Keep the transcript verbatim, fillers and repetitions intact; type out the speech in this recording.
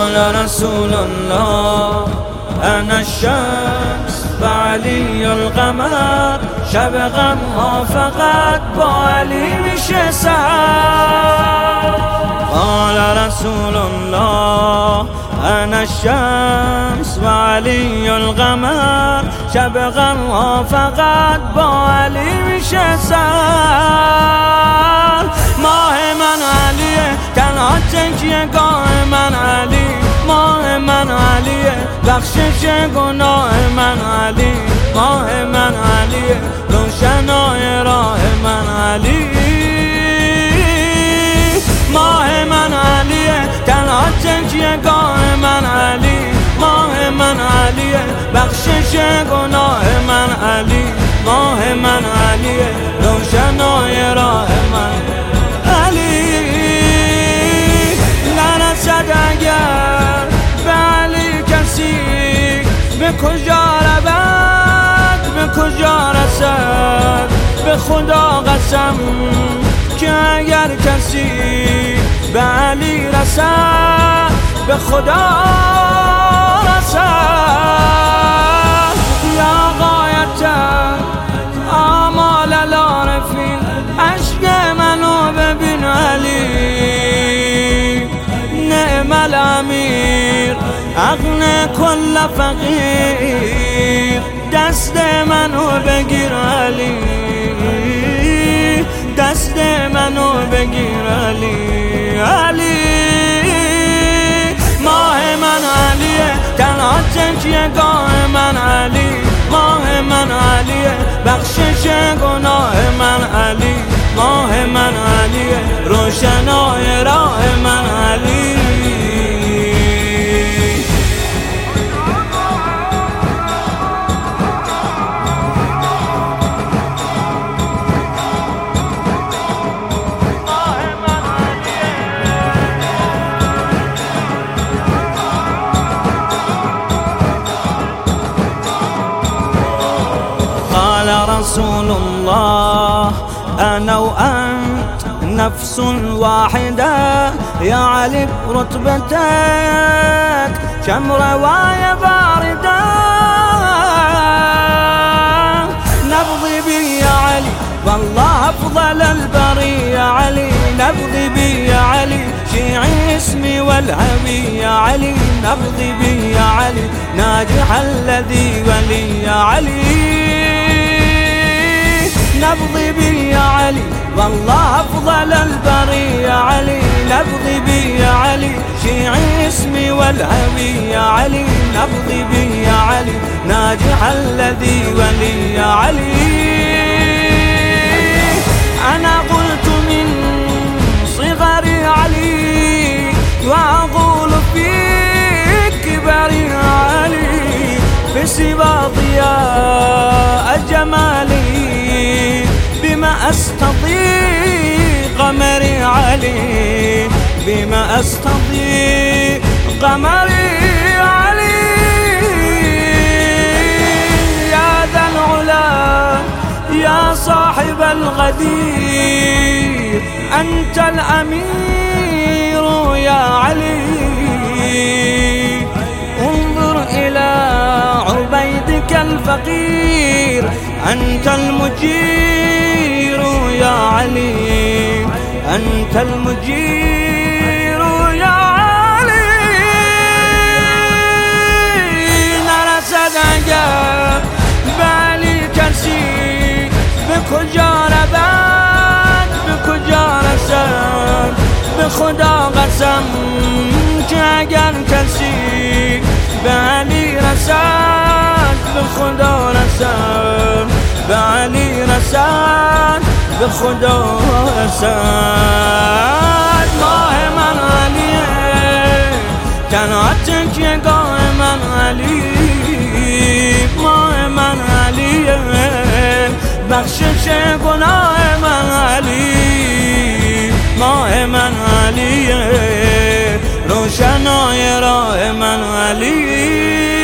قال رسول الله انا الشمس و علی القمر، شب غم ها فقط با علی میشه سحر. قال رسول الله انا الشمس و علی القمر، شب غم ها فقط با علی میشه سحر. ماه من علیه، تنها تکیه گاه من علی، ماه من علیه، بخشش گناه من علی، ماه من علیه، روشنای راه من علی. ماه من علیه، تنها تکیه گاه من علی، ماه من علیه، بخشش گناه من علی، ماه من علیه، روشنای راه من علی. نرسد اگر به علی کسی، به کجا رود به کجا رسد؟ به خدا قسم که اگر کسی به علی رسد، به خدا رسد. یا غایت آمال العارفین، عشق منو ببین علی، نعم الامیر اغنى کل فقیر. دست منو بگیر علی، دست منو بگیر علی، علی. ماه من علیه، تنها تکیه گاه من علی، ماه من علیه، بخشش گناه من علی، ماه من علیه، روشنای راه من علی. رسول الله أنا وأنت نفس واحدة، يا علي برتبتك شمرة ويا باردة. نبضي بي يا علي والله أفضل البرية علي، نبضي بي يا علي شيعي اسمي والهبي يا علي، نبضي بي يا علي ناجح الذي ولي يا علي. نبضي بي يا علي والله أفضل البرية يا علي، نبضي بي يا علي شيعي اسمي والهبي يا علي، نبضي بي يا علي ناجح الذي ولي يا علي. أنا قلت من صغري علي، وأقول في كبري علي، في سباط ضياء جمالي بما أستضيء قمري علي، بما أستضيء قمري علي. يا ذا العلا يا صاحب الغدير، أنت الأمير يا علي. انظر إلى عبيدك الفقير، أنت المجير يا علي، أنت المجير يا علي. نرسد اگر به علی کسی، به کجا رود به کجا رسد؟ به خدا قسم که اگر کسی به علی رسد، به خدا رسد، به علی رسد، به خدا رسد. ماه من علیه، تنها تکیه گاه من علی، ماه من علیه، بخشش گناه من علی، ماه من علیه، روشنای راه من علی.